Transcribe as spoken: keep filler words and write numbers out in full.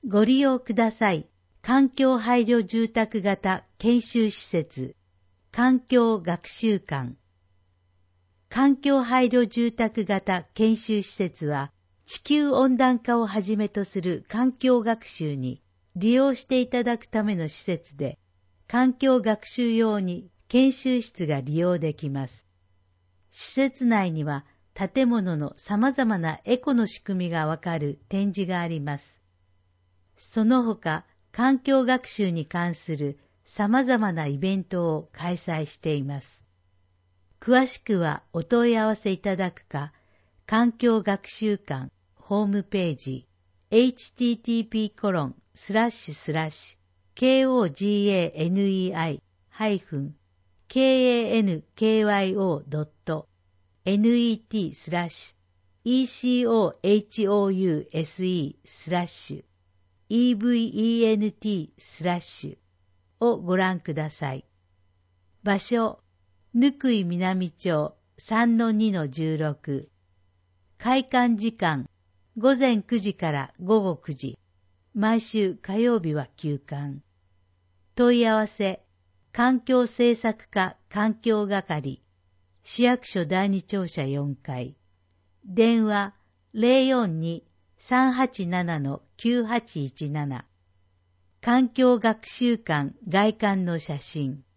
ご利用ください。環境配慮住宅型研修施設、環境学習館。環境配慮住宅型研修施設は、地球温暖化をはじめとする環境学習に利用していただくための施設で、環境学習用に研修室が利用できます。施設内には建物の様々なエコの仕組みがわかる展示があります。その他、環境学習に関する様々なイベントを開催しています。詳しくはお問い合わせいただくか、環境学習館ホームページ エイチティーティーピーコロンスラッシュスラッシュケーオージーエーエヌイーアイハイフンケーエーエヌケーワイオードットネットスラッシュイーシーオーエイチオーユーエスイースラッシュイーブイイーエヌティースラッシュをご覧ください。場所、ぬくい南町 さんのにのじゅうろく。開館時間、午前くじから午後くじ。毎週火曜日は休館。問い合わせ、環境政策課環境係、市役所だいに庁舎よんかい。電話 ゼロよんに さんはちなな きゅうはちいちなな。環境学習館外観の写真。